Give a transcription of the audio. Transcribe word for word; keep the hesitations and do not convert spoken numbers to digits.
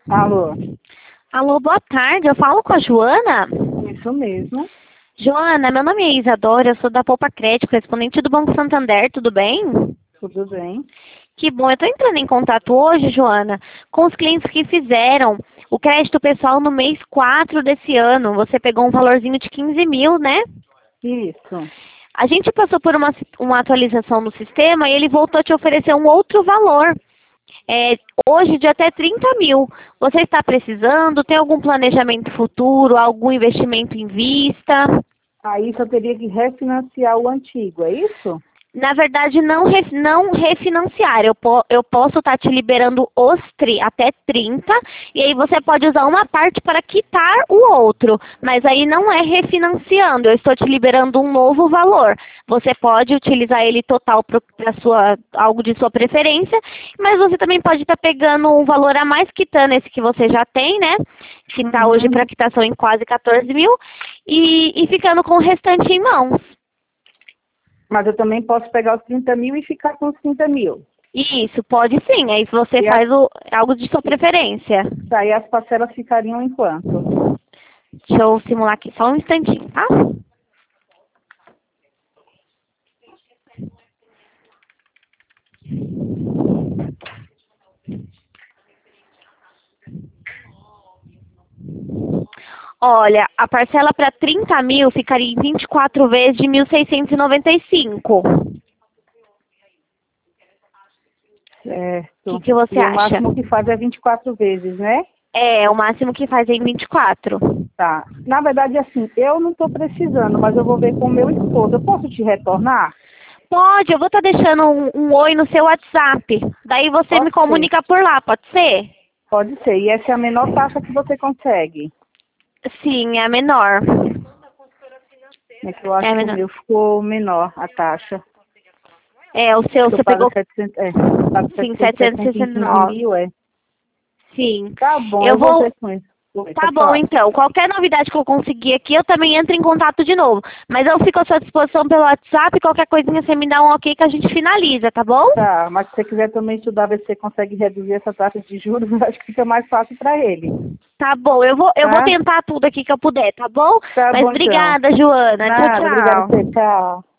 Alô? Alô, boa tarde. Eu falo com a Joana? Isso mesmo. Joana, meu nome é Isadora, eu sou da Poupa Crédito, correspondente do Banco Santander, tudo bem? Tudo bem? Que bom, eu estou entrando em contato hoje, Joana, com os clientes que fizeram o crédito pessoal no mês quatro desse ano. Você pegou um valorzinho de quinze mil, né? Isso. A gente passou por uma, uma atualização no sistema e ele voltou a te oferecer um outro valor. É, hoje de até trinta mil. Você está precisando? Tem algum planejamento futuro? Algum investimento em vista? Aí só teria que refinanciar o antigo, é isso? Na verdade, não, ref, não refinanciar. Eu, po, eu posso estar te liberando os tri, até trinta, e aí você pode usar uma parte para quitar o outro. Mas aí não é refinanciando, eu estou te liberando um novo valor. Você pode utilizar ele total para sua algo de sua preferência, mas você também pode estar pegando um valor a mais, quitando esse que você já tem, né? Que está hoje Uhum. para quitação em quase quatorze mil, e, e ficando com o restante em mãos. Mas eu também posso pegar os trinta mil e ficar com os trinta mil. Isso, pode sim. Aí você E as, faz o, algo de sua preferência. aí as parcelas ficariam em quanto? Deixa eu simular aqui só um instantinho, tá? Olha, a parcela para trinta mil ficaria em vinte e quatro vezes de mil seiscentos e noventa e cinco. O que, Certo. que você E o acha? máximo que faz é vinte e quatro vezes, né? É, o máximo que faz é em vinte e quatro. Tá. Na verdade, assim, eu não estou precisando, mas eu vou ver com o meu esposo. Eu posso te retornar? Pode, eu vou estar deixando um, um oi no seu WhatsApp. Daí você me Pode ser. comunica por lá, pode ser? Pode ser. E essa é a menor taxa que você consegue. Sim, é a menor. É que eu É acho a que o menor. meu ficou menor, a taxa. É, o seu, Que eu você pago pegou, setecentos, é, pago sim, setecentos, setecentos e setecentos e sessenta e quinze nove. mil, é. Sim. Tá bom, Eu eu vou vou. ver com isso. Oi, Tá pode bom, falar. então. Qualquer novidade que eu conseguir aqui, eu também entro em contato de novo. Mas eu fico à sua disposição pelo WhatsApp. Qualquer coisinha você me dá um ok que a gente finaliza, tá bom? Tá, mas se você quiser também estudar, ver se você consegue reduzir essa taxa de juros, eu acho que fica mais fácil para ele. Tá bom. Eu vou, eu vou Tá? tentar tudo aqui que eu puder, tá bom? Tá Mas bom então. obrigada, Joana. Tchau, Nada, obrigada a você. tchau. Tchau.